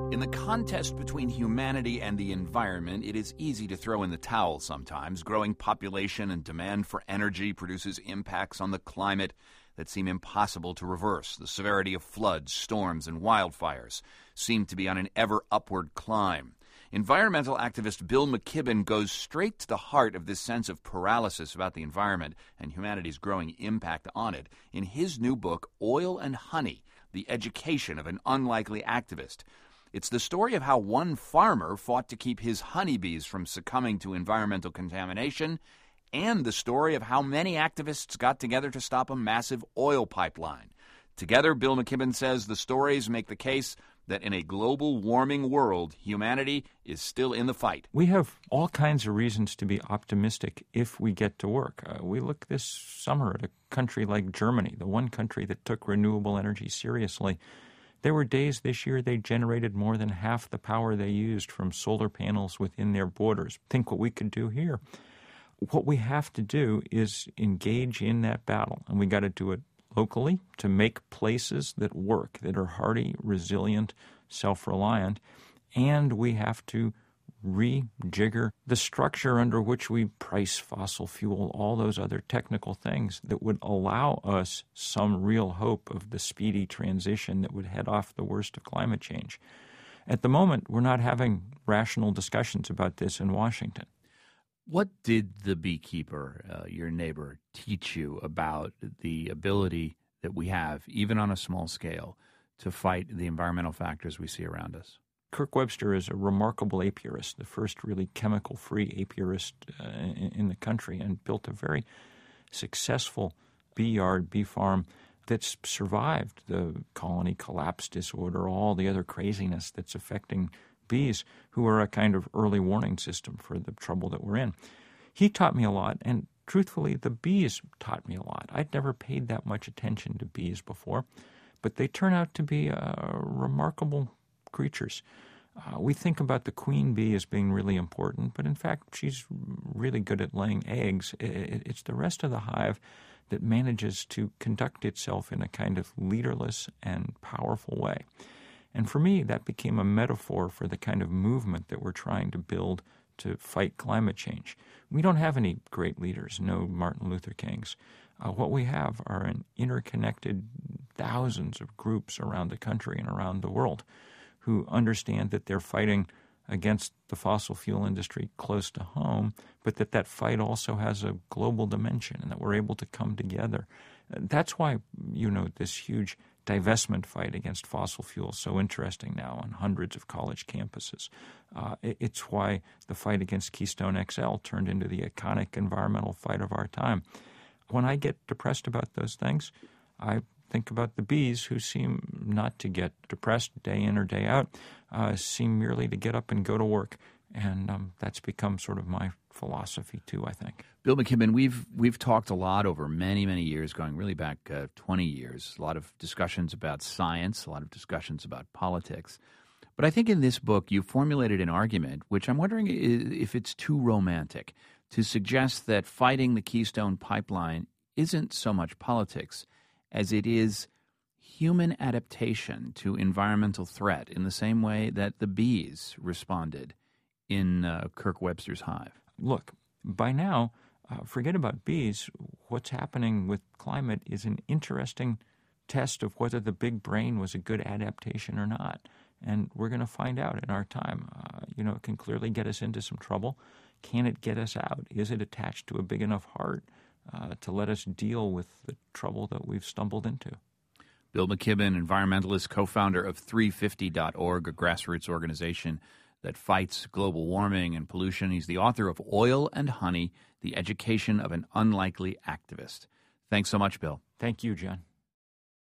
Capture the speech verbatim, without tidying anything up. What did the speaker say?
In the contest between humanity and the environment, it is easy to throw in the towel sometimes. Growing population and demand for energy produces impacts on the climate that seem impossible to reverse. The severity of floods, storms, and wildfires seem to be on an ever upward climb. Environmental activist Bill McKibben goes straight to the heart of this sense of paralysis about the environment and humanity's growing impact on it in his new book, Oil and Honey, The Education of an Unlikely Activist. It's the story of how one farmer fought to keep his honeybees from succumbing to environmental contamination, and the story of how many activists got together to stop a massive oil pipeline. Together, Bill McKibben says the stories make the case that in a global warming world, humanity is still in the fight. We have all kinds of reasons to be optimistic if we get to work. Uh, we look this summer at a country like Germany, the one country that took renewable energy seriously. There were days this year they generated more than half the power they used from solar panels within their borders. Think what we could do here. What we have to do is engage in that battle, and we got to do it locally to make places that work, that are hardy, resilient, self-reliant, and we have to rejigger the structure under which we price fossil fuel, all those other technical things that would allow us some real hope of the speedy transition that would head off the worst of climate change. At the moment, we're not having rational discussions about this in Washington. What did the beekeeper, uh, your neighbor, teach you about the ability that we have, even on a small scale, to fight the environmental factors we see around us? Kirk Webster is a remarkable apiarist, the first really chemical-free apiarist uh, in, in the country, and built a very successful bee yard, bee farm that's survived the colony collapse disorder, all the other craziness that's affecting bees, who are a kind of early warning system for the trouble that we're in. He taught me a lot, and truthfully, the bees taught me a lot. I'd never paid that much attention to bees before, but they turn out to be uh, remarkable creatures. Uh, we think about the queen bee as being really important, but in fact, she's really good at laying eggs. It, it's the rest of the hive that manages to conduct itself in a kind of leaderless and powerful way. And for me, that became a metaphor for the kind of movement that we're trying to build to fight climate change. We don't have any great leaders, no Martin Luther Kings. Uh, what we have are an interconnected thousands of groups around the country and around the world who understand that they're fighting against the fossil fuel industry close to home, but that that fight also has a global dimension and that we're able to come together. That's why, you know, this huge divestment fight against fossil fuels is so interesting now on hundreds of college campuses. Uh, it, it's why the fight against Keystone X L turned into the iconic environmental fight of our time. When I get depressed about those things, I think about the bees, who seem not to get depressed day in or day out, uh, seem merely to get up and go to work. And um, that's become sort of my philosophy, too, I think. Bill McKibben, we've we've talked a lot over many, many years, going really back uh, twenty years, a lot of discussions about science, a lot of discussions about politics. But I think in this book you formulated an argument, which I'm wondering if it's too romantic, to suggest that fighting the Keystone Pipeline isn't so much politics as it is human adaptation to environmental threat, in the same way that the bees responded in uh, Kirk Webster's hive. Look, by now, uh, forget about bees. What's happening with climate is an interesting test of whether the big brain was a good adaptation or not. And we're going to find out in our time. Uh, you know, it can clearly get us into some trouble. Can it get us out? Is it attached to a big enough heart uh, to let us deal with the trouble that we've stumbled into? Bill McKibben, environmentalist, co-founder of three fifty dot org, a grassroots organization that fights global warming and pollution. He's the author of Oil and Honey, The Education of an Unlikely Activist. Thanks so much, Bill. Thank you, John.